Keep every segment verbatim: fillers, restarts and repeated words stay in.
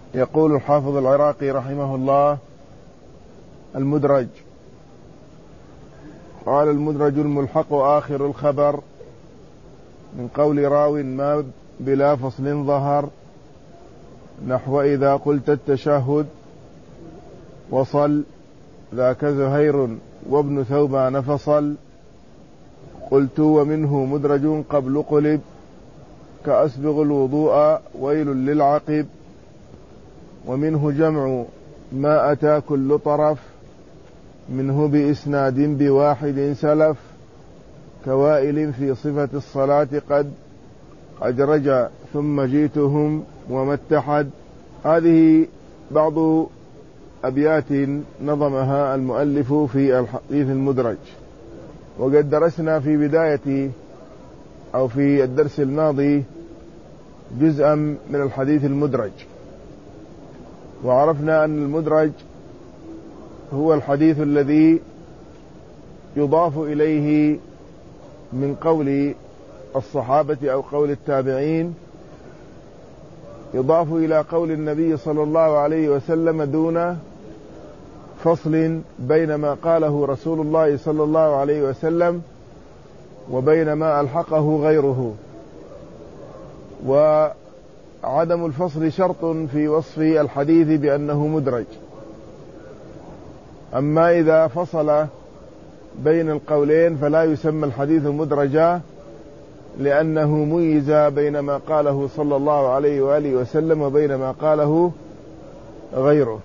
يقول الحافظ العراقي رحمه الله: المدرج. قال: المدرج الملحق آخر الخبر من قول راو ما بلا فصل ظهر، نحو إذا قلت التشهد وصل ذاك زهير وابن ثوبان فصل، قلت ومنه مدرج قبل قلب كأسبغ الوضوء ويل للعقب، ومنه جمع ما أتى كل طرف منه بإسناد بواحد سلف، كوائل في صفة الصلاة قد أجرج ثم جئتهم وما اتحد. هذه بعض أبيات نظمها المؤلف في الحديث المدرج، وقد درسنا في بداية أو في الدرس الماضي جزءا من الحديث المدرج، وعرفنا أن المدرج هو الحديث الذي يضاف إليه من قول الصحابة أو قول التابعين، يضاف إلى قول النبي صلى الله عليه وسلم دون فصل بين ما قاله رسول الله صلى الله عليه وسلم وبين ما ألحقه غيره. وعدم الفصل شرط في وصف الحديث بأنه مدرج. أما إذا فصل بين القولين فلا يسمى الحديث مدرجا، لأنه ميز بين ما قاله صلى الله عليه وآله وسلم وبين ما قاله غيره.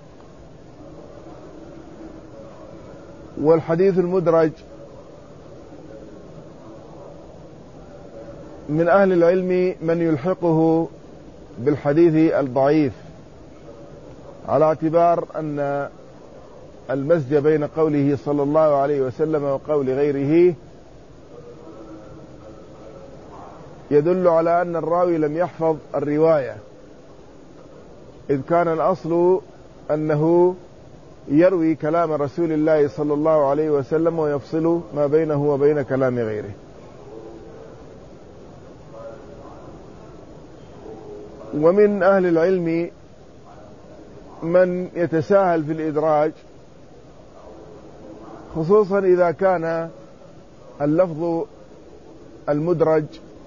والحديث المدرج من أهل العلم من يلحقه بالحديث الضعيف، على اعتبار أن المزج بين قوله صلى الله عليه وسلم وقول غيره يدل على أن الراوي لم يحفظ الرواية، إذ كان الأصل أنه يروي كلام رسول الله صلى الله عليه وسلم ويفصل ما بينه وبين كلام غيره. ومن أهل العلم من يتساهل في الإدراج، خصوصا إذا كان اللفظ المدرج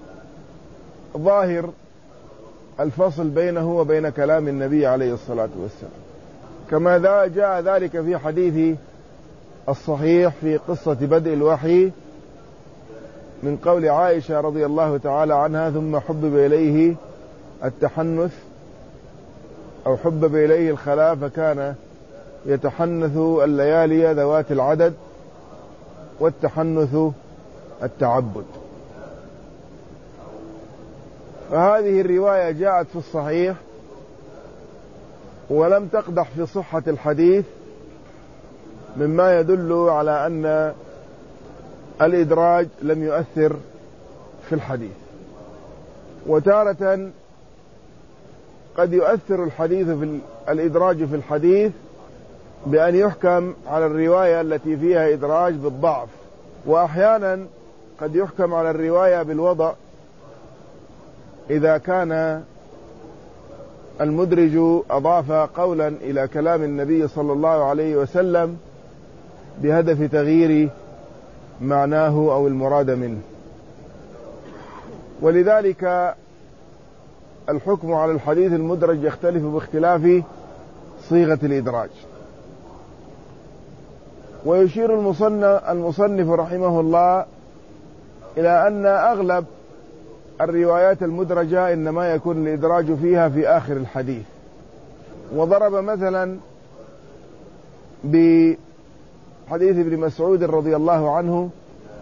ظاهر الفصل بينه وبين كلام النبي عليه الصلاة والسلام، كما جاء ذلك في حديث الصحيح في قصة بدء الوحي من قول عائشة رضي الله تعالى عنها: ثم حبب إليه التحنث أو حبب إليه الخلاء فكان يتحنث الليالي ذوات العدد، والتحنث التعبد. فهذه الرواية جاءت في الصحيح ولم تقدح في صحة الحديث، مما يدل على أن الإدراج لم يؤثر في الحديث. وتارة قد يؤثر الحديث في الإدراج في الحديث بأن يحكم على الرواية التي فيها إدراج بالضعف، وأحيانا قد يحكم على الرواية بالوضع إذا كان المدرج أضاف قولا إلى كلام النبي صلى الله عليه وسلم بهدف تغيير معناه أو المراد منه. ولذلك الحكم على الحديث المدرج يختلف باختلاف صيغة الإدراج. ويشير المصنف رحمه الله إلى أن أغلب الروايات المدرجة إنما يكون الإدراج فيها في آخر الحديث. وضرب مثلا بحديث ابن مسعود رضي الله عنه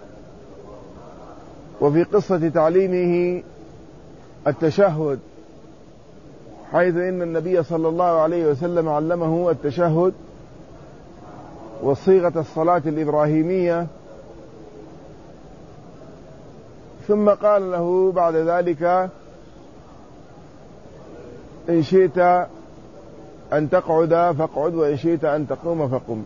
وفي قصة تعليمه التشهد، حيث إن النبي صلى الله عليه وسلم علمه التشهد وصيغة الصلاة الإبراهيمية، ثم قال له بعد ذلك: إن شئت أن تقعد فاقعد، وإن شئت أن تقوم فقم.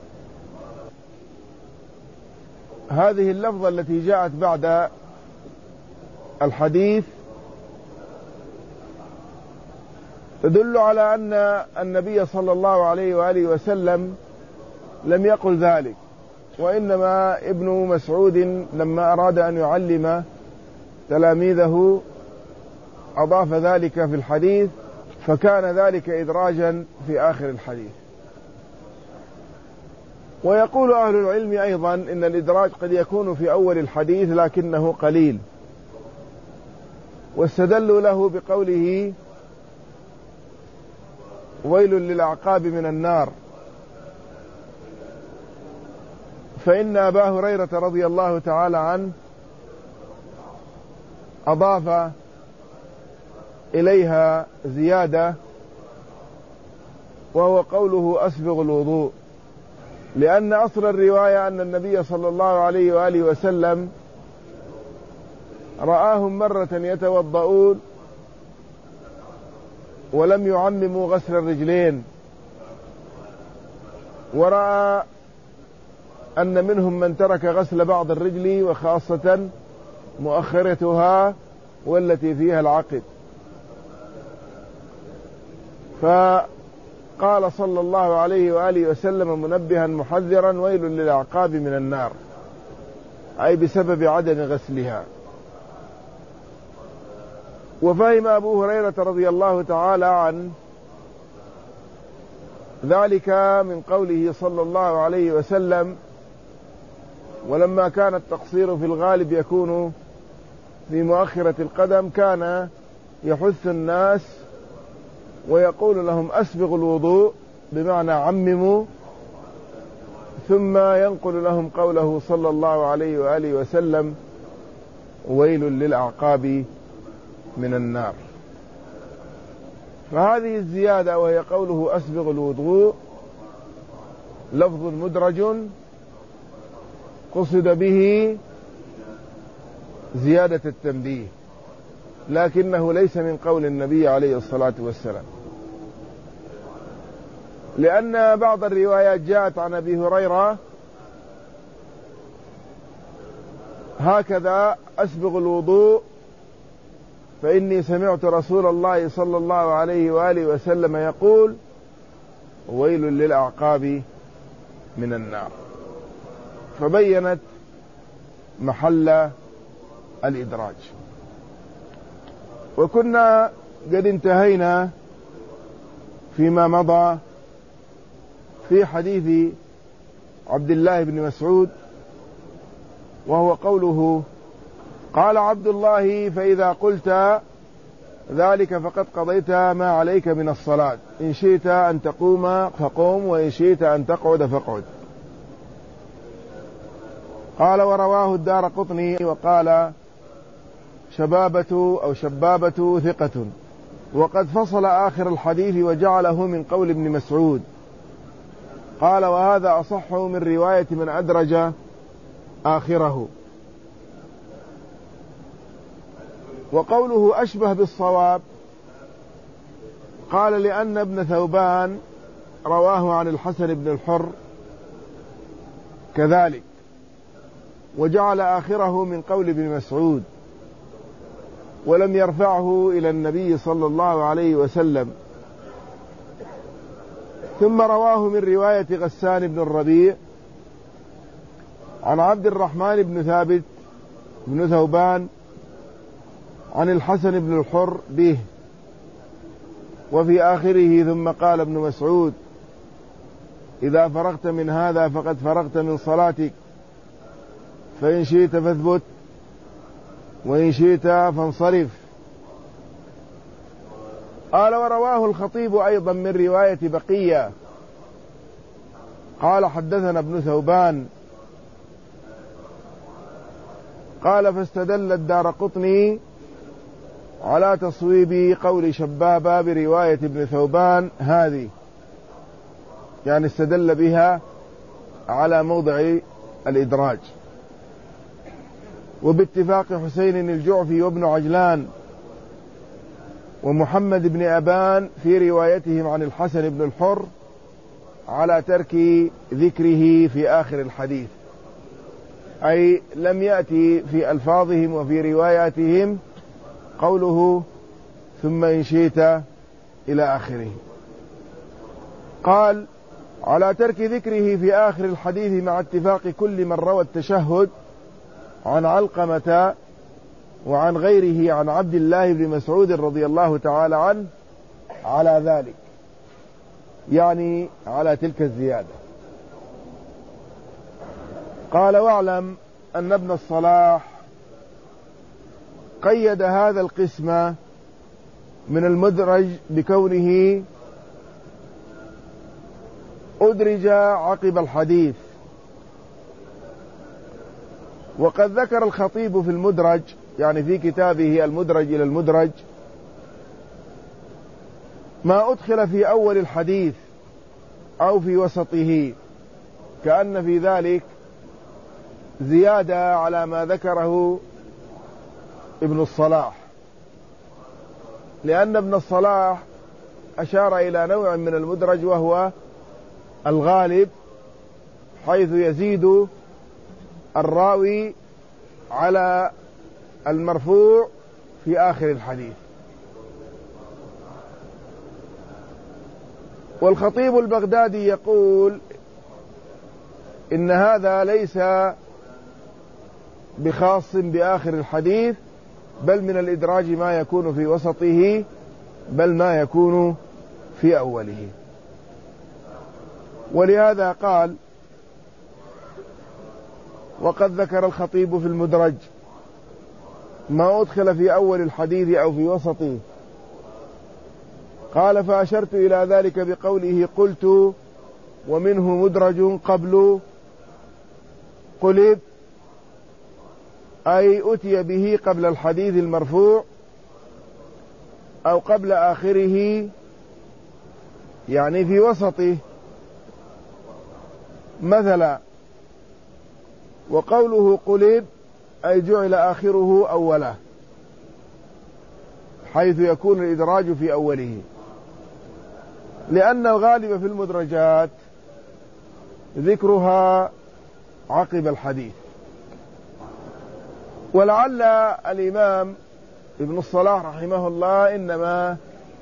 هذه اللفظة التي جاءت بعد الحديث تدل على أن النبي صلى الله عليه وآله وسلم لم يقل ذلك، وإنما ابن مسعود لما أراد أن يعلم تلاميذه أضاف ذلك في الحديث، فكان ذلك إدراجا في آخر الحديث. ويقول أهل العلم أيضا إن الإدراج قد يكون في أول الحديث لكنه قليل، واستدلوا له بقوله ويل للأعقاب من النار، فإن أبا هريرة رضي الله تعالى عنه أضاف إليها زيادة، وهو قوله أسبغ الوضوء، لأن أصل الرواية أن النبي صلى الله عليه وآله وسلم رآهم مرة يتوضؤون ولم يعمموا غسل الرجلين، ورأى أن منهم من ترك غسل بعض الرجل وخاصة مؤخرتها والتي فيها العقد، فقال صلى الله عليه وآله وسلم منبها محذرا ويل للأعقاب من النار، أي بسبب عدم غسلها. وفهم أبو هريرة رضي الله تعالى عنه ذلك من قوله صلى الله عليه وسلم ولما كان التقصير في الغالب يكون في مؤخرة القدم كان يحث الناس ويقول لهم أسبغوا الوضوء بمعنى عمموا، ثم ينقل لهم قوله صلى الله عليه وآله وسلم ويل للأعقاب من النار. فهذه الزيادة وهي قوله أسبغ الوضوء لفظ مدرج قصد به زيادة التنبيه، لكنه ليس من قول النبي عليه الصلاة والسلام، لأن بعض الروايات جاءت عن أبي هريرة هكذا أسبغ الوضوء فإني سمعت رسول الله صلى الله عليه وآله وسلم يقول ويل للأعقاب من النار، فبينت محل الإدراج. وكنا قد انتهينا فيما مضى في حديث عبد الله بن مسعود، وهو قوله قال عبد الله فإذا قلت ذلك فقد قضيت ما عليك من الصلاة، إن شئت أن تقوم فقوم وإن شئت أن تقعد فاقعد. قال ورواه الدارقطني وقال شبابة أو شبابة ثقة، وقد فصل آخر الحديث وجعله من قول ابن مسعود. قال وهذا أصح من رواية من أدرج آخره. وقوله أشبه بالصواب قال لأن ابن ثوبان رواه عن الحسن بن الحر كذلك، وجعل آخره من قول ابن مسعود ولم يرفعه إلى النبي صلى الله عليه وسلم. ثم رواه من رواية غسان بن الربيع عن عبد الرحمن بن ثابت بن ثوبان عن الحسن بن الحر به، وفي آخره ثم قال ابن مسعود إذا فرغت من هذا فقد فرغت من صلاتك، فإن شئت فاثبت وإن شئت فانصرف. قال ورواه الخطيب أيضا من رواية بقية قال حدثنا ابن ثوبان قال فاستدل الدارقطني على تصويب قول شبابة برواية ابن ثوبان هذه، يعني استدل بها على موضع الإدراج. وباتفاق حسين الجعفي وابن عجلان ومحمد بن أبان في روايتهم عن الحسن بن الحر على ترك ذكره في آخر الحديث، أي لم يأتي في ألفاظهم وفي رواياتهم قوله ثم إن شئت إلى آخره. قال: على ترك ذكره في آخر الحديث مع اتفاق كل من روى التشهد عن علقمة وعن غيره عن عبد الله بن مسعود رضي الله تعالى عنه على ذلك، يعني على تلك الزيادة. قال: واعلم أن ابن الصلاح قيد هذا القسم من المدرج بكونه أدرج عقب الحديث. وقد ذكر الخطيب في المدرج، يعني في كتابه المدرج إلى المدرج، ما أدخل في أول الحديث أو في وسطه، كأن في ذلك زيادة على ما ذكره ابن الصلاح، لأن ابن الصلاح أشار إلى نوع من المدرج وهو الغالب، حيث يزيد الراوي على المرفوع في آخر الحديث. والخطيب البغدادي يقول إن هذا ليس بخاص بآخر الحديث، بل من الإدراج ما يكون في وسطه، بل ما يكون في أوله. ولهذا قال: وقد ذكر الخطيب في المدرج ما أدخل في أول الحديث أو في وسطه. قال: فأشرت إلى ذلك بقوله: قلت ومنه مدرج قبل قلب، أي أتي به قبل الحديث المرفوع أو قبل آخره، يعني في وسطه مثلا. وقوله قلب أي جعل آخره أوله، حيث يكون الإدراج في أوله، لأن الغالب في المدرجات ذكرها عقب الحديث. ولعل الإمام ابن الصلاح رحمه الله إنما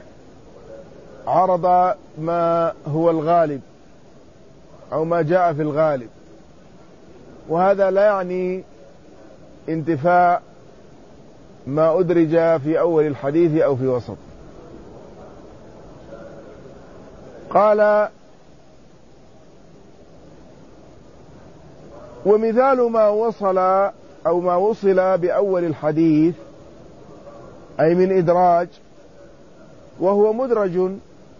عرض ما هو الغالب أو ما جاء في الغالب، وهذا لا يعني انتفاء ما أدرج في أول الحديث أو في وسط. قال: ومثال ما وصل أو ما وصل بأول الحديث أي من إدراج وهو مدرج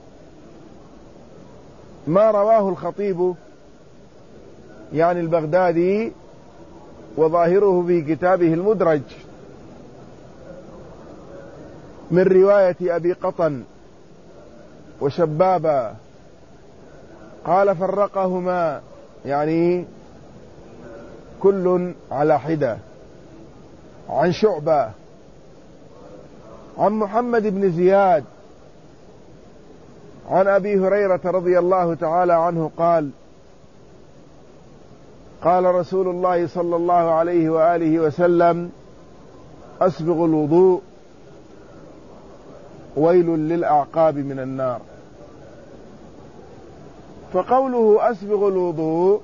ما رواه الخطيب، يعني البغدادي، وظاهره في كتابه المدرج، من رواية أبي قطن وشبابا. قال: فرقهما، يعني كل على حدة، عن شعبة عن محمد بن زياد عن أبي هريرة رضي الله تعالى عنه قال: قال رسول الله صلى الله عليه وآله وسلم: أسبغ الوضوء ويل للأعقاب من النار. فقوله أسبغ الوضوء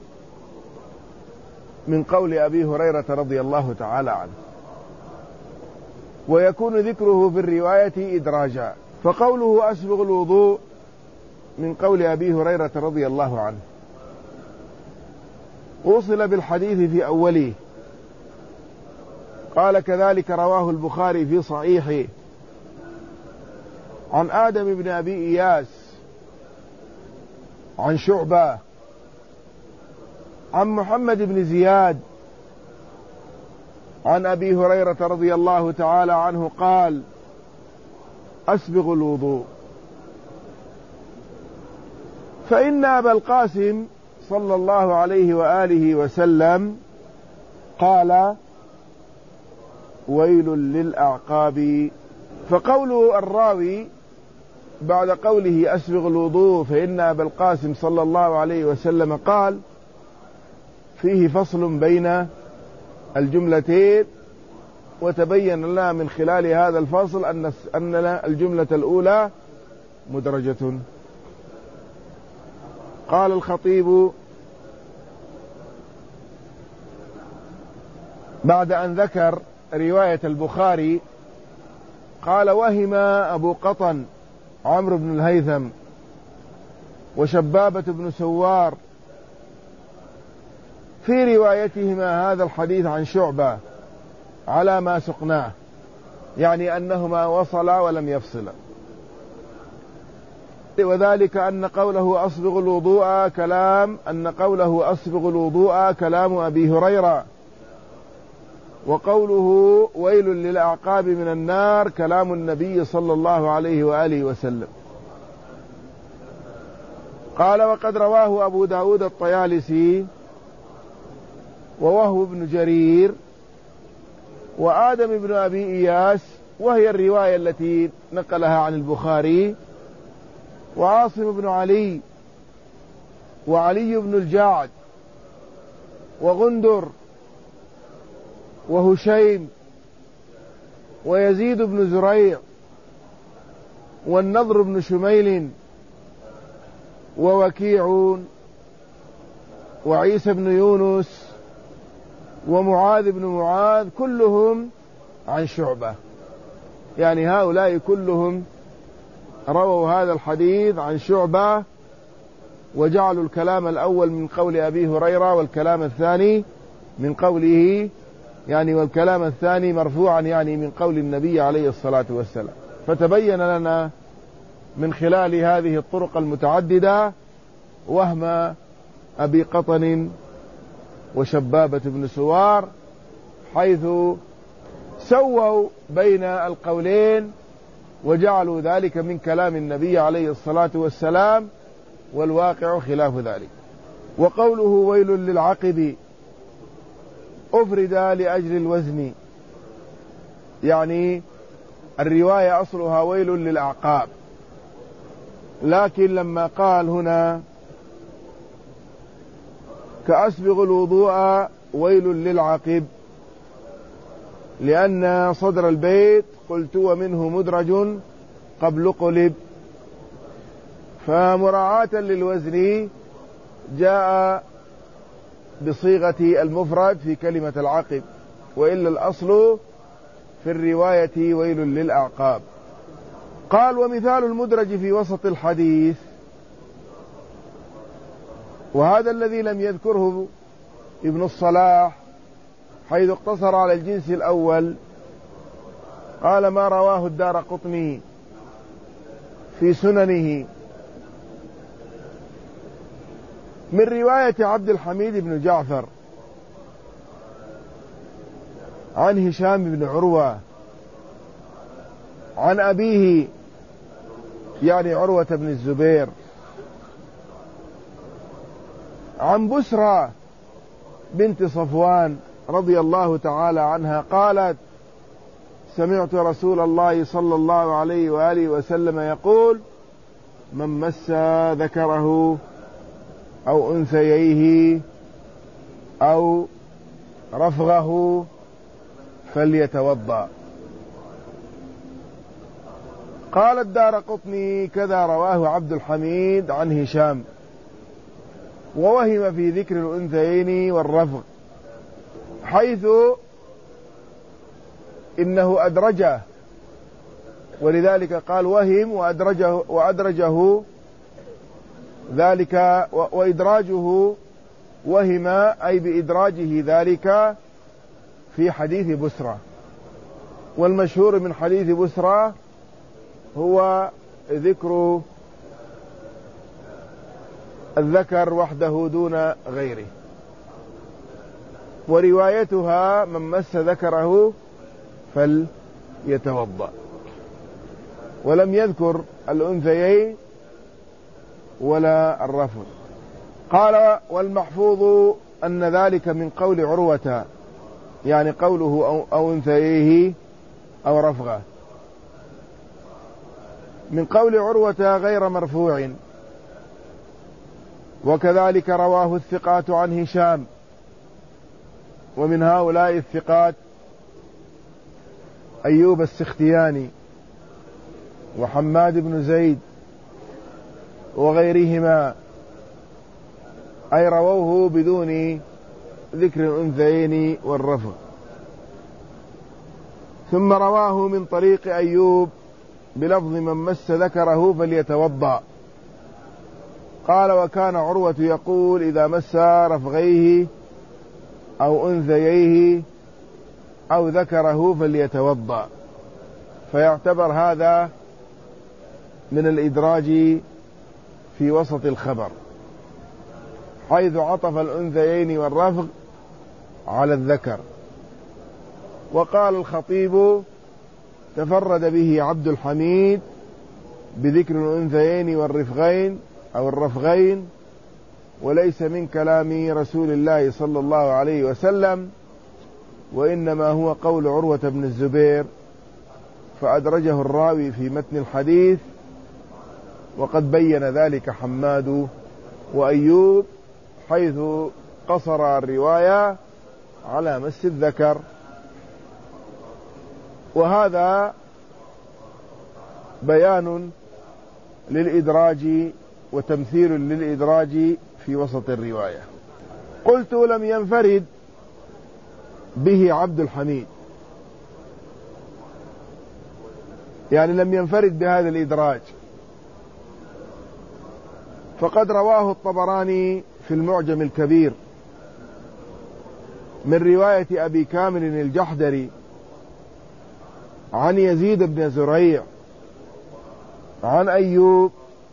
من قول أبي هريرة رضي الله تعالى عنه، ويكون ذكره في الرواية إدراجا. فقوله أسبغ الوضوء من قول أبي هريرة رضي الله عنه وصل بالحديث في أوله. قال: كذلك رواه البخاري في صحيحه عن آدم بن أبي إياس عن شعبة عن محمد بن زياد عن أبي هريرة رضي الله تعالى عنه قال: أسبغ الوضوء. فإن أبا القاسم صلى الله عليه وآله وسلم قال: ويل للأعقاب. فقول الراوي بعد قوله أسبغ الوضوء فإن أبا القاسم صلى الله عليه وسلم قال فيه فصل بين الجملتين، وتبين لنا من خلال هذا الفصل أن الجملة الأولى مدرجة. قال الخطيب بعد أن ذكر رواية البخاري قال: وهم أبو قطن عمرو بن الهيثم وشبابة بن سوار في روايتهما هذا الحديث عن شعبة على ما سقناه، يعني أنهما وصلا ولم يفصلا، وذلك أن قوله أصبغ الوضوء كلام أن قوله أصبغ الوضوء كلام أبي هريرة، وقوله ويل للأعقاب من النار كلام النبي صلى الله عليه وآله وسلم. قال: وقد رواه أبو داود الطيالسي ووهو بن جرير وآدم بن أبي إياس، وهي الرواية التي نقلها عن البخاري، وعاصم بن علي وعلي بن الجعد وغندر وهشيم ويزيد بن زريع والنضر بن شميل ووكيع وعيسى بن يونس ومعاذ بن معاذ، كلهم عن شعبة، يعني هؤلاء كلهم رووا هذا الحديث عن شعبة، وجعلوا الكلام الأول من قول أبي هريرة والكلام الثاني من قوله، يعني والكلام الثاني مرفوعا يعني من قول النبي عليه الصلاة والسلام. فتبين لنا من خلال هذه الطرق المتعددة وهم أبي قطن وشبابة بن سوار، حيث سووا بين القولين وجعلوا ذلك من كلام النبي عليه الصلاة والسلام، والواقع خلاف ذلك. وقوله ويل للعقب أفرد لأجل الوزن، يعني الرواية أصلها ويل للأعقاب، لكن لما قال هنا كأسبغ الوضوء ويل للعقب، لأن صدر البيت قلت ومنه مدرج قبل قلب، فمراعاة للوزن جاء بصيغة المفرد في كلمة العقب، وإلا الأصل في الرواية ويل للأعقاب. قال: ومثال المدرج في وسط الحديث، وهذا الذي لم يذكره ابن الصلاح حيث اقتصر على الجنس الأول، قال: ما رواه الدارقطني في سننه من رواية عبد الحميد بن جعفر عن هشام بن عروة عن أبيه، يعني عروة بن الزبير، عن بسرى بنت صفوان رضي الله تعالى عنها قالت: سمعت رسول الله صلى الله عليه وآله وسلم يقول: من مس ذكره أو أنثييه أو رفغه فليتوضأ. قال الدارقطني: كذا رواه عبد الحميد عن هشام، ووهم في ذكر الأنثيين والرفغ، حيث إنه أدرجه، ولذلك قال وهم وأدرجه, وأدرجه ذلك، وإدراجه وهم أي بإدراجه ذلك في حديث بسرى. والمشهور من حديث بسرى هو ذكر الذكر وحده دون غيره، وروايتها من مس ذكره فليتوضأ، ولم يذكر الأنثيين ولا الرفض. قال: والمحفوظ أن ذلك من قول عروة، يعني قوله أو, أو أنثييه أو رفغه، من قول عروة غير مرفوع. وكذلك رواه الثقات عن هشام، ومن هؤلاء الثقات أيوب السختياني وحماد بن زيد وغيرهما، أي رووه بدون ذكر الأنثيين والرفغ. ثم رواه من طريق أيوب بلفظ من مس ذكره فليتوضأ. قال وكان عروة يقول إذا مس رفغيه أو أنثييه أو ذكره فليتوضأ، فيعتبر هذا من الإدراج في وسط الخبر، حيث عطف الأنثيين والرفغ على الذكر. وقال الخطيب تفرد به عبد الحميد بذكر الأنثيين والرفغين أو الرفغين، وليس من كلام رسول الله صلى الله عليه وسلم، وإنما هو قول عروة بن الزبير، فأدرجه الراوي في متن الحديث، وقد بين ذلك حماد وأيوب، حيث قصر الرواية على مس الذكر. وهذا بيان للإدراج وتمثيل للإدراج في وسط الرواية. قلت لم ينفرد به عبد الحميد، يعني لم ينفرد بهذا الإدراج، فقد رواه الطبراني في المعجم الكبير من رواية أبي كامل الجحدري عن يزيد بن زريع عن أيوب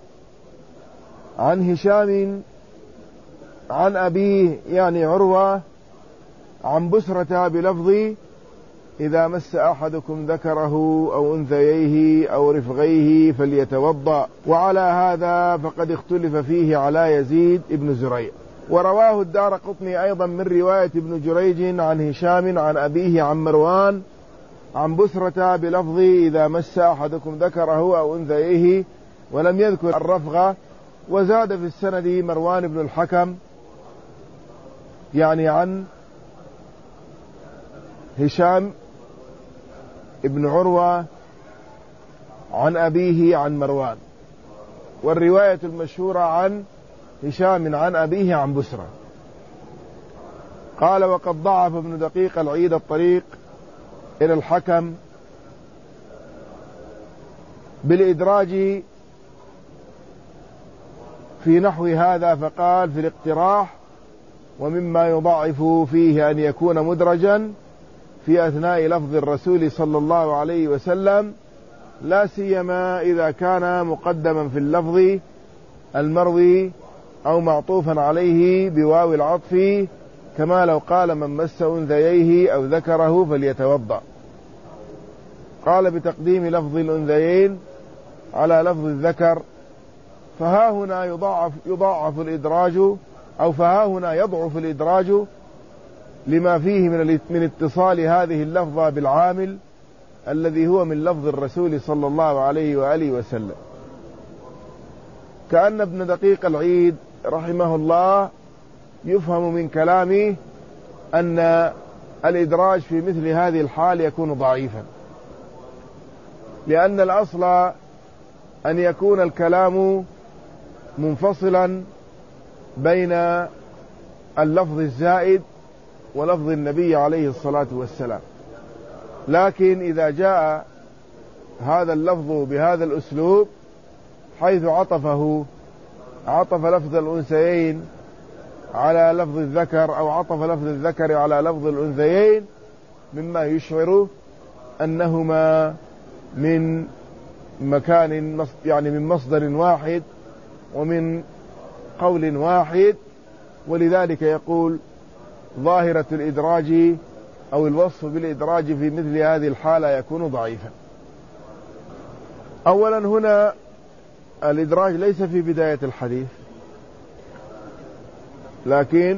عن هشام عن أبيه يعني عروة عن بسرة بلفظ إذا مس أحدكم ذكره أو أنثييه أو رفغيه فليتوضأ. وعلى هذا فقد اختلف فيه على يزيد بن زريع. ورواه الدارقطني أيضا من رواية ابن جريج عن هشام عن أبيه عن مروان عن بسرة بلفظ إذا مس أحدكم ذكره أو أنثييه، ولم يذكر الرفغ. وزاد في السند مروان بن الحكم يعني عن هشام ابن عروة عن أبيه عن مروان، والرواية المشهورة عن هشام عن أبيه عن بسرة. قال وقد ضعف ابن دقيق العيد الطريق إلى الحكم بالإدراج في نحو هذا، فقال في الاقتراح ومما يضعف فيه أن يكون مدرجا في أثناء لفظ الرسول صلى الله عليه وسلم، لا سيما إذا كان مقدما في اللفظ المروي أو معطوفا عليه بواو العطف، كما لو قال من مس أنثييه أو ذكره فليتوضأ. قال بتقديم لفظ الأنثيين على لفظ الذكر، فها هنا يضاعف, يضاعف الإدراج أو فها هنا يضعف الإدراج لما فيه من, من اتصال هذه اللفظة بالعامل الذي هو من لفظ الرسول صلى الله عليه وآله وسلم. كأن ابن دقيق العيد رحمه الله يفهم من كلامه أن الإدراج في مثل هذه الحال يكون ضعيفا، لأن الأصل أن يكون الكلام منفصلا بين اللفظ الزائد ولفظ النبي عليه الصلاة والسلام. لكن إذا جاء هذا اللفظ بهذا الأسلوب حيث عطفه عطف لفظ الأنثيين على لفظ الذكر أو عطف لفظ الذكر على لفظ الأنثيين، مما يشعر أنهما من مكان يعني من مصدر واحد ومن قول واحد، ولذلك يقول ظاهرة الإدراج أو الوصف بالإدراج في مثل هذه الحالة يكون ضعيفا. أولا هنا الإدراج ليس في بداية الحديث، لكن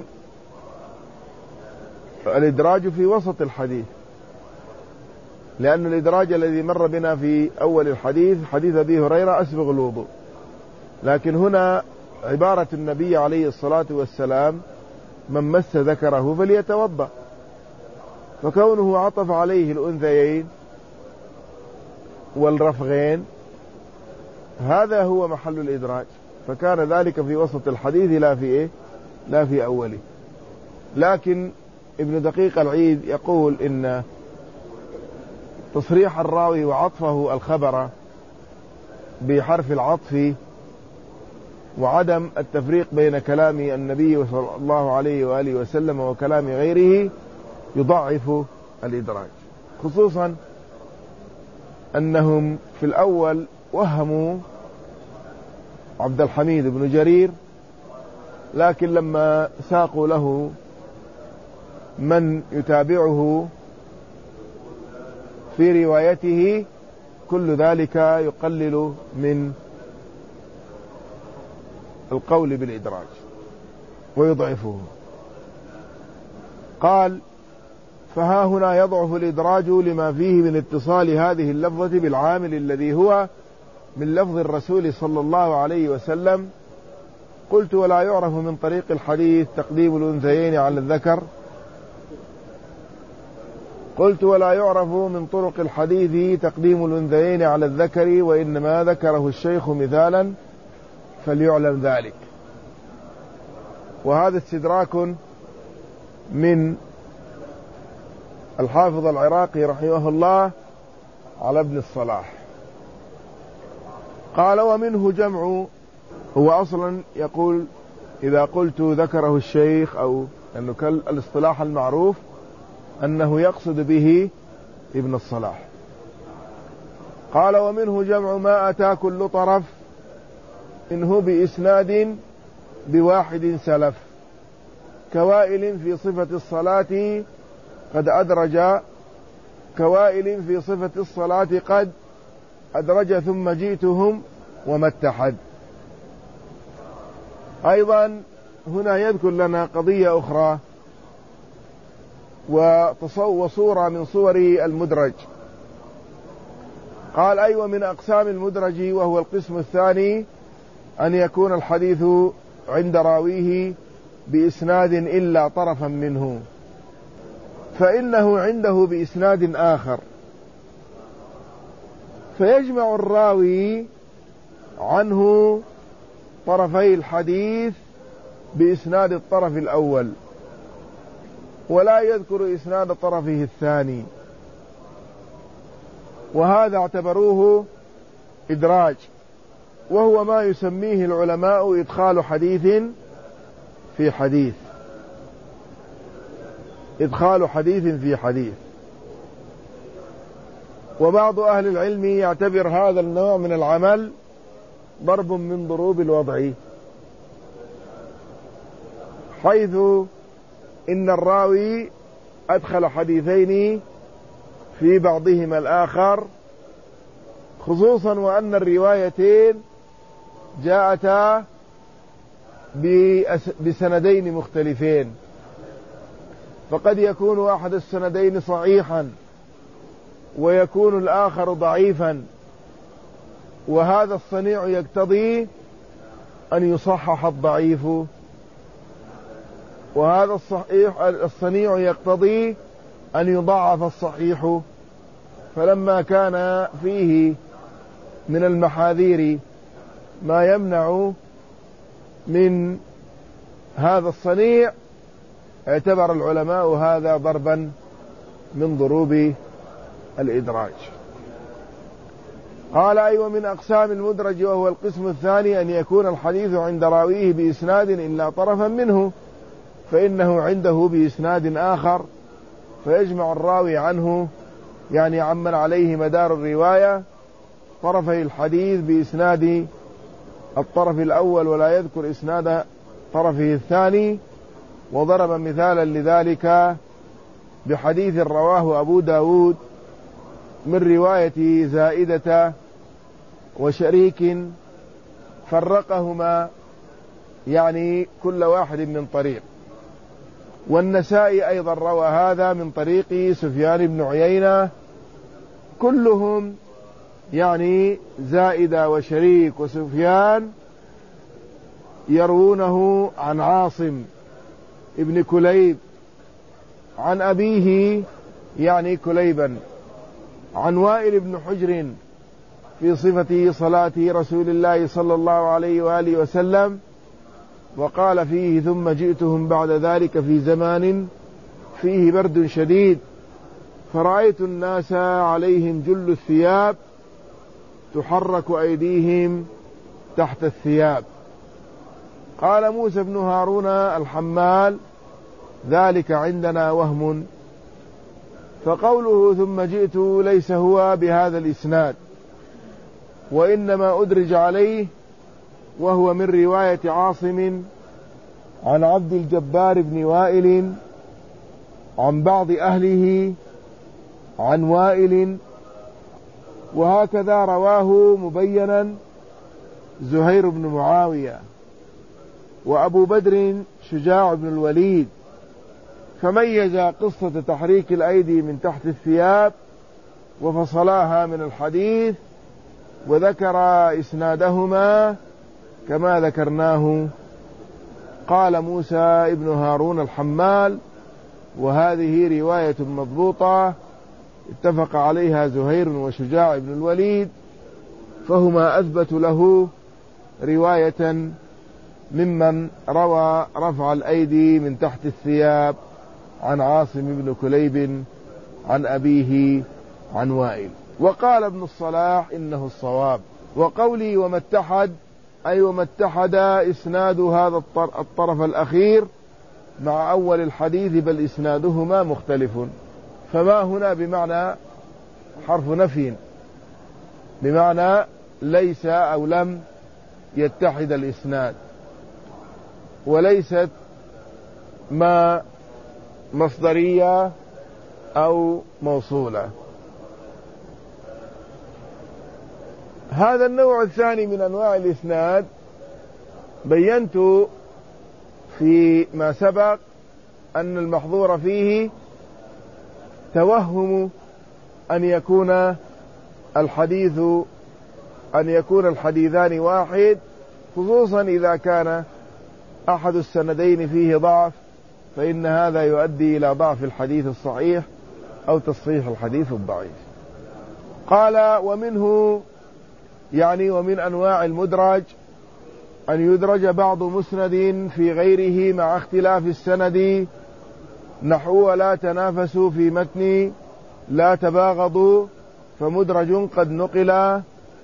الإدراج في وسط الحديث، لأن الإدراج الذي مر بنا في أول الحديث حديث أبي هريرة أسبغ الوضوء، لكن هنا عبارة النبي عليه الصلاة والسلام من مس ذكره فليتوضأ، فكونه عطف عليه الأنثيين والرفغين هذا هو محل الإدراج. فكان ذلك في وسط الحديث لا في إيه لا في أوله. لكن ابن دقيق العيد يقول إن تصريح الراوي وعطفه الخبر بحرف العطف وعدم التفريق بين كلام النبي صلى الله عليه وآله وسلم وكلام غيره يضعف الإدراج، خصوصا أنهم في الأول وهموا عبد الحميد بن جرير، لكن لما ساقوا له من يتابعه في روايته كل ذلك يقلل من القول بالإدراج ويضعفه. قال: فها هنا يضعف الإدراج لما فيه من اتصال هذه اللفظة بالعامل الذي هو من لفظ الرسول صلى الله عليه وسلم. قلت: ولا يعرف من طريق الحديث تقديم الأنثيين على الذكر قلت ولا يعرف من طرق الحديث تقديم الأنثيين على الذكر، وإنما ذكره الشيخ مثالا فليعلم ذلك. وهذا استدراك من الحافظ العراقي رحمه الله على ابن الصلاح. قال: ومنه جمع. هو أصلا يقول إذا قلت ذكره الشيخ أو أنه كالاصطلاح المعروف أنه يقصد به ابن الصلاح. قال: ومنه جمع ما أتى كل طرف إنه بإسناد بواحد سلف، كوائل في صفة الصلاة قد أدرج كوائل في صفة الصلاة قد أدرج ثم جئتهم وما اتحد. أيضا هنا يذكر لنا قضية أخرى وصورة من صور المدرج. قال: أي أيوة من أقسام المدرج وهو القسم الثاني أن يكون الحديث عند راويه بإسناد إلا طرفا منه، فإنه عنده بإسناد آخر، فيجمع الراوي عنه طرفي الحديث بإسناد الطرف الأول ولا يذكر إسناد طرفه الثاني، وهذا اعتبروه إدراج، وهو ما يسميه العلماء إدخال حديث في حديث إدخال حديث في حديث. وبعض أهل العلم يعتبر هذا النوع من العمل ضرب من ضروب الوضع، حيث إن الراوي أدخل حديثين في بعضهما الآخر، خصوصا وأن الروايتين جاءتا بسندين مختلفين، فقد يكون أحد السندين صحيحا ويكون الآخر ضعيفا، وهذا الصنيع يقتضي أن يصحح الضعيف، وهذا الصحيح الصنيع يقتضي أن يضعف الصحيح. فلما كان فيه من المحاذير ما يمنع من هذا الصنيع اعتبر العلماء هذا ضربا من ضروب الإدراج. قال: أي أيوة من أقسام المدرج وهو القسم الثاني أن يكون الحديث عند راويه بإسناد إلا طرفا منه، فإنه عنده بإسناد آخر، فيجمع الراوي عنه يعني عمن عليه مدار الرواية طرفي الحديث بإسناد الطرف الأول ولا يذكر إسناد طرفه الثاني. وضرب مثالا لذلك بحديث رواه أبو داود من رواية زائدة وشريك فرقهما يعني كل واحد من طريق، والنسائي أيضا روى هذا من طريق سفيان بن عيينة، كلهم يعني زائدة وشريك وسفيان يروونه عن عاصم ابن كليب عن أبيه يعني كليبا عن وائل بن حجر في صفة صلاة رسول الله صلى الله عليه وآله وسلم، وقال فيه: ثم جئتهم بعد ذلك في زمان فيه برد شديد فرأيت الناس عليهم جل الثياب تحرك أيديهم تحت الثياب. قال موسى بن هارون الحمال: ذلك عندنا وهم. فقوله ثم جئت ليس هو بهذا الإسناد، وإنما أدرج عليه وهو من رواية عاصم عن عبد الجبار بن وائل عن بعض أهله عن وائل، وهكذا رواه مبينا زهير بن معاوية وأبو بدر شجاع بن الوليد، فميز قصة تحريك الأيدي من تحت الثياب وفصلاها من الحديث، وذكر إسنادهما كما ذكرناه. قال موسى ابن هارون الحمال: وهذه رواية مضبوطة اتفق عليها زهير وشجاع بن الوليد، فهما أثبت له رواية ممن روى رفع الأيدي من تحت الثياب عن عاصم بن كليب عن أبيه عن وائل. وقال ابن الصلاح: إنه الصواب. وقولي وما اتحد أي وما اتحد إسناد هذا الطرف الأخير مع أول الحديث، بل إسنادهما مختلف. فما هنا بمعنى حرف نفي، بمعنى ليس أو لم يتحد الإسناد، وليست ما مصدرية أو موصولة. هذا النوع الثاني من أنواع الإسناد بينت في ما سبق أن المحظور فيه توهم أن يكون الحديث أن يكون الحديثان واحد، خصوصا إذا كان أحد السندين فيه ضعف، فإن هذا يؤدي إلى ضعف الحديث الصحيح أو تصحيح الحديث الضعيف. قال: ومنه يعني ومن أنواع المدرج أن يدرج بعض مسند في غيره مع اختلاف السند، نحو لا تنافسوا في متن لا تباغضوا، فمدرج قد نقل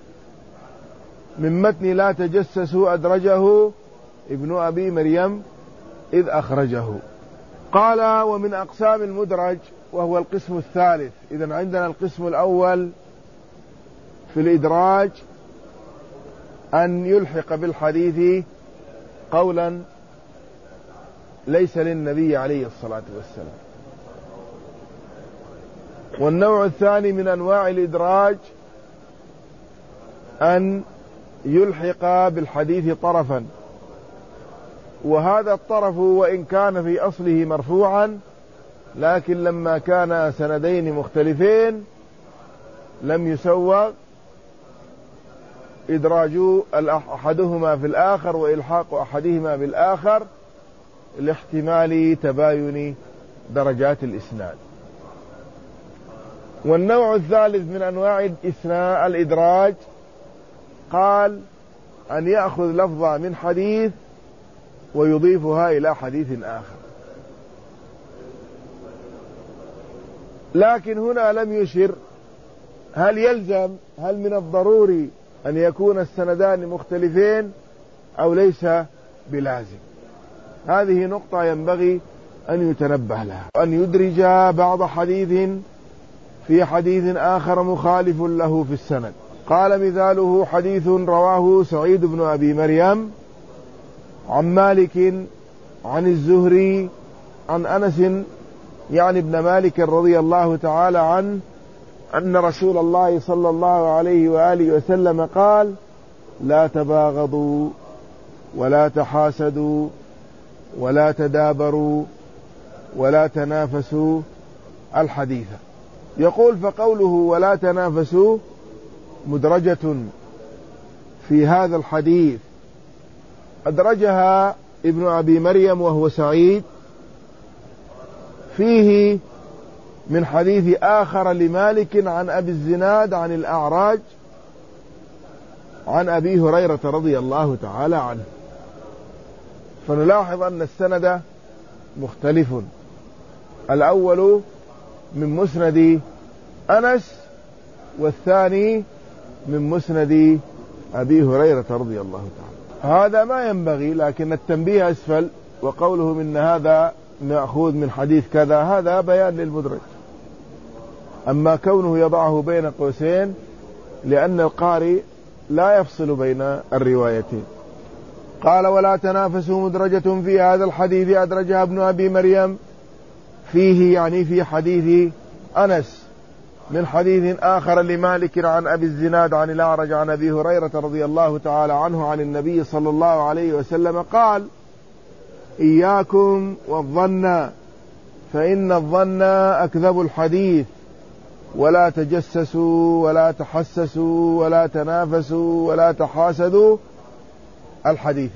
من متن لا تجسسوا أدرجه ابن أبي مريم إذ أخرجه. قال: ومن أقسام المدرج، وهو القسم الثالث. إذن عندنا القسم الأول في الإدراج أن يلحق بالحديث قولا ليس للنبي عليه الصلاة والسلام. والنوع الثاني من أنواع الإدراج أن يلحق بالحديث طرفا، وهذا الطرف وإن كان في أصله مرفوعا، لكن لما كان سندين مختلفين لم يسوغ إدراج أحدهما في الآخر وإلحاق أحدهما بالآخر لاحتمال تباين درجات الإسناد. والنوع الثالث من أنواع الإدراج قال أن يأخذ لفظة من حديث ويضيفها إلى حديث آخر، لكن هنا لم يشر هل يلزم هل من الضروري أن يكون السندان مختلفين أو ليس بلازم. هذه نقطة ينبغي أن يتنبه لها. أن يدرج بعض حديث في حديث آخر مخالف له في السند. قال: مثاله حديث رواه سعيد بن أبي مريم عن مالك عن الزهري عن أنس يعني ابن مالك رضي الله تعالى عنه أن رسول الله صلى الله عليه وآله وسلم قال: لا تباغضوا ولا تحاسدوا ولا تدابروا ولا تنافسوا الحديث. يقول: فقوله ولا تنافسوا مدرجة في هذا الحديث، أدرجها ابن أبي مريم وهو سعيد فيه من حديث آخر لمالك عن أبي الزناد عن الأعراج عن أبي هريرة رضي الله تعالى عنه. فنلاحظ أن السند مختلف، الأول من مسند أنس والثاني من مسند أبي هريرة رضي الله تعالى. هذا ما ينبغي، لكن التنبيه أسفل، وقوله من هذا مأخوذ من حديث كذا هذا بيان للمدرج. أما كونه يضعه بين قوسين لأن القارئ لا يفصل بين الروايتين. قال ولا تنافسوا مدرجة في هذا الحديث أدرجها ابن أبي مريم فيه، يعني في حديث أنس، من حديث آخر لمالك عن أبي الزناد عن الأعرج عن أبي هريرة رضي الله تعالى عنه عن النبي صلى الله عليه وسلم قال إياكم والظن فإن الظن أكذب الحديث، ولا تجسسوا ولا تحسسوا ولا تنافسوا ولا تحاسدوا الحديث.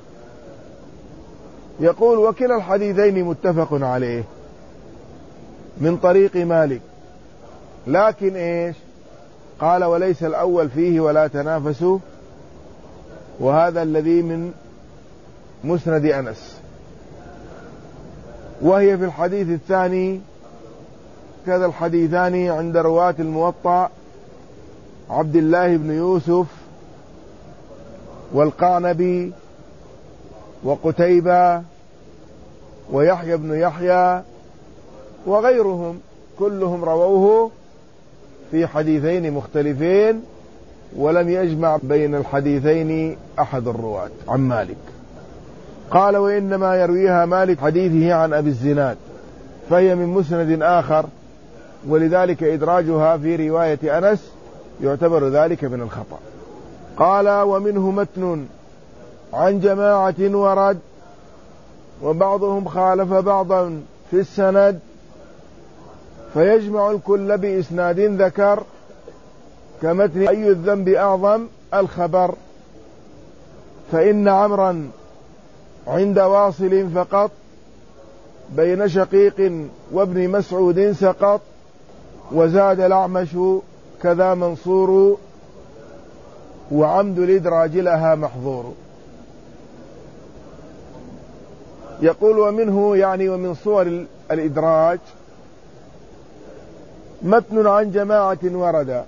يقول وكلا الحديثين متفق عليه من طريق مالك، لكن إيش قال وليس الأول فيه ولا تنافسوا، وهذا الذي من مسند أنس، وهي في الحديث الثاني كذا الحديثان عند رواة الموطأ عبد الله بن يوسف والقعنبي وقتيبة ويحيى بن يحيى وغيرهم، كلهم رووه في حديثين مختلفين، ولم يجمع بين الحديثين أحد الرواة عن مالك. قال وإنما يرويها مالك حديثه عن أبي الزناد، فهي من مسند آخر، ولذلك إدراجها في رواية أنس يعتبر ذلك من الخطأ. قال ومنه متن عن جماعة ورد، وبعضهم خالف بعضا في السند، فيجمع الكل بإسناد ذكر، كمتن أي الذنب أعظم الخبر، فإن عمرا عند واصل فقط، بين شقيق وابن مسعود سقط، وزاد الأعمش كذا منصور، وعمد الإدراج لها محظور. يقول ومنه يعني ومن صور الإدراج متن عن جماعة ورد،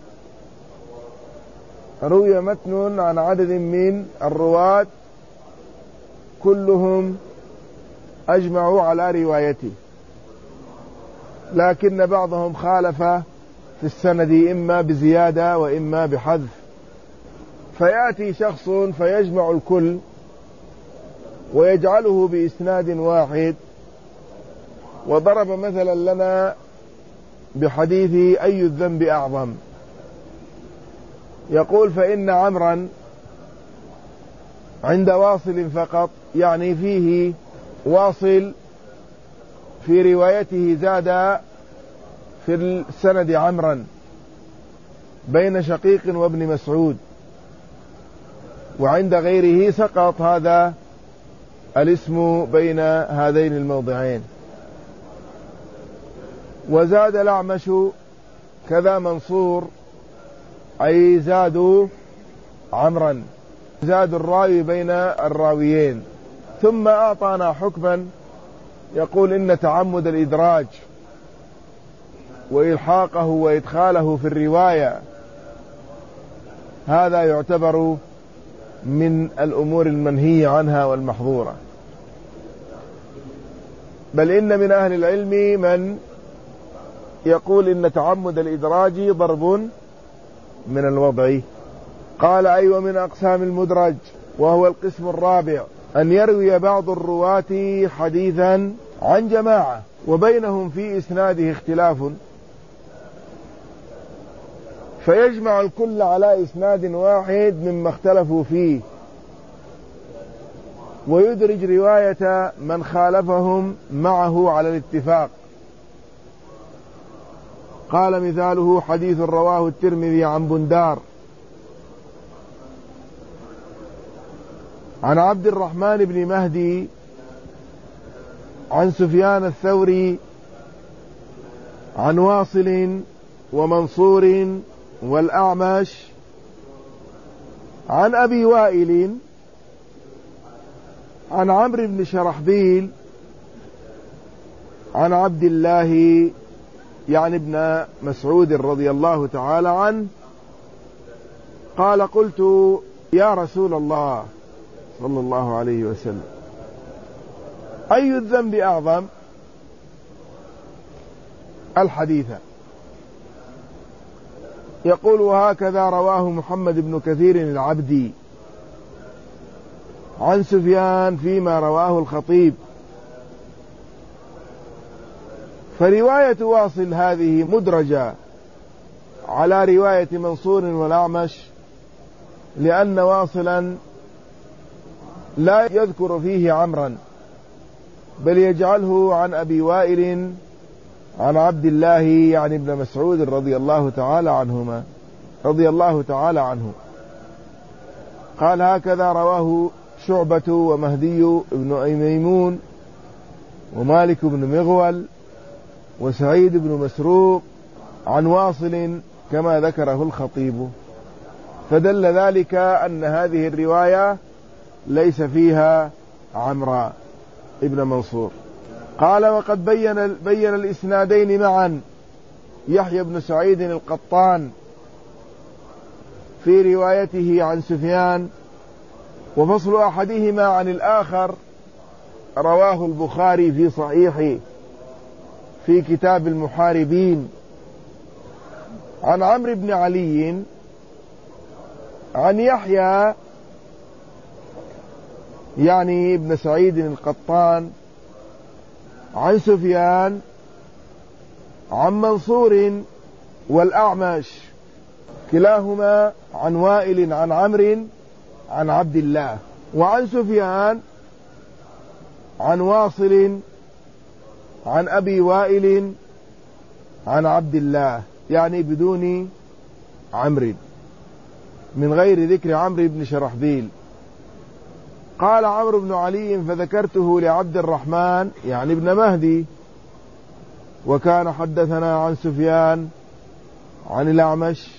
روي متن عن عدد من الرواة كلهم أجمعوا على روايته، لكن بعضهم خالف في السند إما بزيادة وإما بحذف، فيأتي شخص فيجمع الكل ويجعله بإسناد واحد. وضرب مثلا لنا بحديث أي الذنب أعظم، يقول فإن عمرا عند واصل فقط، يعني فيه واصل في روايته زاد في السند عمرا بين شقيق وابن مسعود، وعند غيره سقط هذا الاسم بين هذين الموضعين. وزاد الأعمش كذا منصور، أي زادوا عمرا، زاد الراوي بين الراويين. ثم أعطانا حكما يقول إن تعمد الإدراج وإلحاقه وإدخاله في الرواية هذا يعتبر من الأمور المنهية عنها والمحظورة، بل إن من أهل العلم من يقول إن تعمد الإدراج ضرب من الوضع. قال أي ومن أقسام المدرج، وهو القسم الرابع، أن يروي بعض الرواة حديثا عن جماعة وبينهم في إسناده اختلاف، فيجمع الكل على إسناد واحد مما اختلفوا فيه، ويدرج رواية من خالفهم معه على الاتفاق. قال مثاله حديث رواه الترمذي عن بندار عن عبد الرحمن بن مهدي عن سفيان الثوري عن واصل ومنصور والأعمش عن أبي وائل عن عمرو بن شرحبيل عن عبد الله يعني ابن مسعود رضي الله تعالى عنه قال قلت يا رسول الله صلى الله عليه وسلم أي الذنب أعظم؟ الحديث. يقول وهكذا رواه محمد بن كثير العبدي عن سفيان فيما رواه الخطيب. فرواية واصل هذه مدرجة على رواية منصور والأعمش، لأن واصلا لا يذكر فيه عمرا، بل يجعله عن أبي وائل عن عبد الله يعني ابن مسعود رضي الله تعالى عنهما رضي الله تعالى عنه قال هكذا رواه شعبة ومهدي بن ميمون ومالك بن مغول وسعيد بن مسروق عن واصل كما ذكره الخطيب. فدل ذلك أن هذه الرواية ليس فيها عمرو ابن منصور. قال وقد بين, بين الإسنادين معا يحيى بن سعيد القطان في روايته عن سفيان، وفصل أحدهما عن الآخر رواه البخاري في صحيحه في كتاب المحاربين عن عمرو بن علي عن يحيى يعني ابن سعيد القطان عن سفيان عن منصور والأعمش كلاهما عن وائل عن عمرو عن عبد الله، وعن سفيان عن واصل عن أبي وائل عن عبد الله، يعني بدون عمرو، من غير ذكر عمرو بن شرحبيل. قال عمرو بن علي فذكرته لعبد الرحمن يعني ابن مهدي، وكان حدثنا عن سفيان عن الأعمش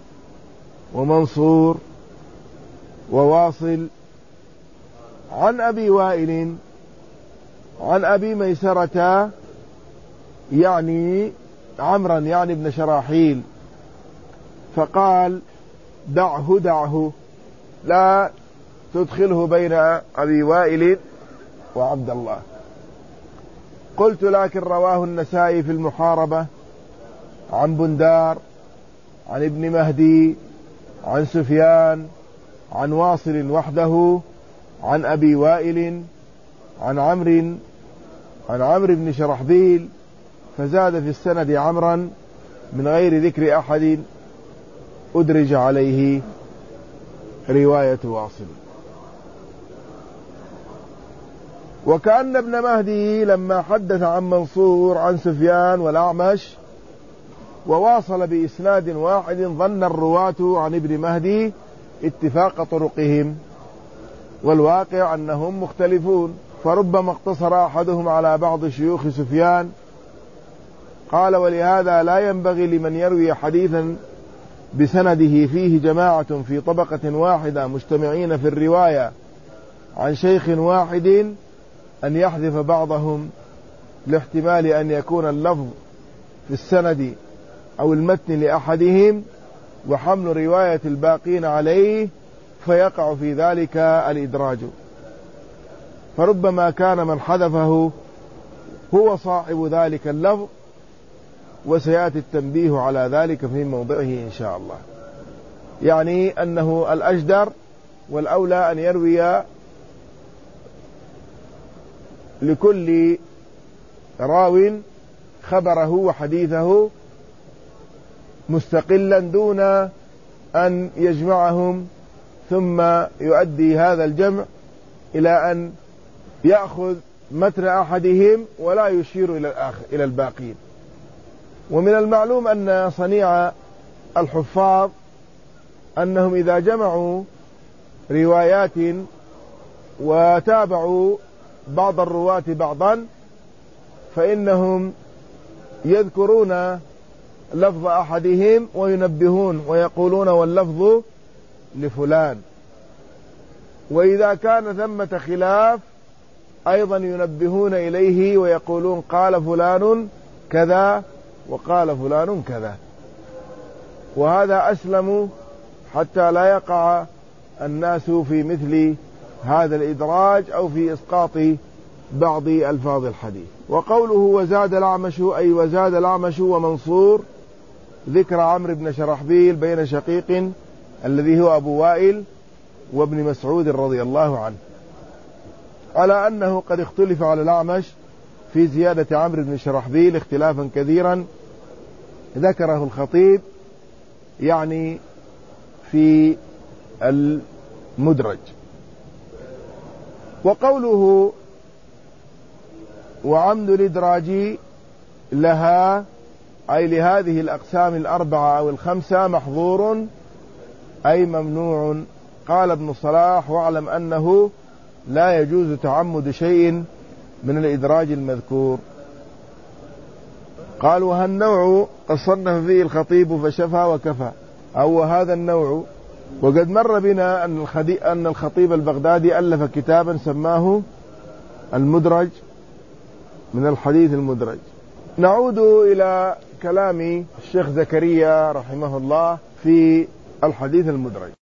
ومنصور وواصل عن أبي وائل عن أبي ميسرة يعني عمرا يعني ابن شراحيل، فقال دعه دعه لا تدخله بين أبي وائل وعبد الله. قلت لكن رواه النسائي في المحاربة عن بندار عن ابن مهدي عن سفيان عن واصل وحده عن أبي وائل عن عمرو عن عمرو بن شرحبيل، فزاد في السند عمرا من غير ذكر أحد أدرج عليه رواية واصل. وكأن ابن مهدي لما حدث عن منصور عن سفيان والأعمش وواصل بإسناد واحد ظن الرواة عن ابن مهدي اتفاق طرقهم، والواقع أنهم مختلفون، فربما اقتصر أحدهم على بعض شيوخ سفيان. قال ولهذا لا ينبغي لمن يروي حديثا بسنده فيه جماعة في طبقة واحدة مجتمعين في الرواية عن شيخ واحد أن يحذف بعضهم لاحتمال أن يكون اللفظ في السند أو المتن لأحدهم وحمل رواية الباقين عليه، فيقع في ذلك الإدراج. فربما كان من حذفه هو صاحب ذلك اللفظ، وسيأتي التنبيه على ذلك في موضعه إن شاء الله. يعني أنه الأجدر والأولى أن يروي لكل راو خبره وحديثه مستقلا دون أن يجمعهم ثم يؤدي هذا الجمع إلى أن يأخذ متن أحدهم ولا يشير إلى الآخر إلى الباقين. ومن المعلوم أن صنيع الحفاظ أنهم إذا جمعوا روايات وتابعوا بعض الرواة بعضا فإنهم يذكرون لفظ أحدهم وينبهون ويقولون واللفظ لفلان، وإذا كان ثمة خلاف أيضا ينبهون إليه ويقولون قال فلان كذا وقال فلان كذا، وهذا أسلم حتى لا يقع الناس في مثل هذا الإدراج أو في إسقاط بعض ألفاظ الحديث. وقوله وزاد الأعمش أي وزاد الأعمش ومنصور ذكر عمرو بن شرحبيل بين شقيق الذي هو أبو وائل وابن مسعود رضي الله عنه، على أنه قد اختلف على الأعمش في زيادة عمرو بن شرحبيل اختلافا كثيرا ذكره الخطيب يعني في المدرج. وقوله وعمد الإدراج لها أي لهذه الأقسام الأربعة أو الخمسة محظور أي ممنوع. قال ابن صلاح واعلم أنه لا يجوز تعمد شيء من الإدراج المذكور. قال وهالنوع قد صنف فيه الخطيب فشفى وكفى، أو هذا النوع. وقد مر بنا أن الخطيب البغدادي ألف كتابا سماه المدرج من الحديث المدرج. نعود إلى كلام الشيخ زكريا رحمه الله في الحديث المدرج.